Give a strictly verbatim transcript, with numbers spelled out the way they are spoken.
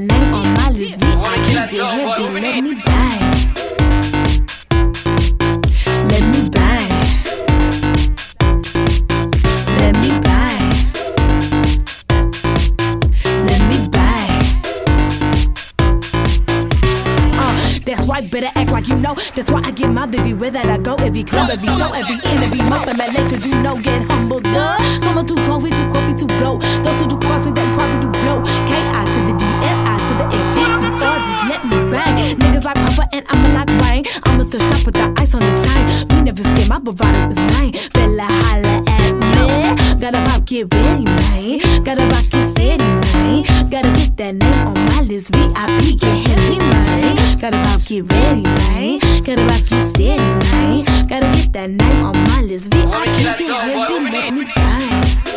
name on my list. V I P, get heavy, let me bang. Let me bang. Let me bang. Let me bang. Uh, that's why better act like you know. That's why I get my everywhere that I go. Every club, every show, every in, every month. I'm at late to do no, get humble, duh. Come on, do coffee, to coffee, to go. Those who do crossfit, they probably do blow. K I to the D, F I to the S. You thought just let me bang. Niggas like Papa and I'ma like rain. I'm a thrift shop with the ice on the chain. Me never scared, my bravado is mine. Bella holla at me. Gotta rock, get ready, man. Gotta rock, get steady, man. Gotta get that name on my list. V I P, get heavy, man. Gotta rock, get ready, man. Gotta rock, get steady, man. Gotta get that name on my list. V I P, get heavy, let me bang.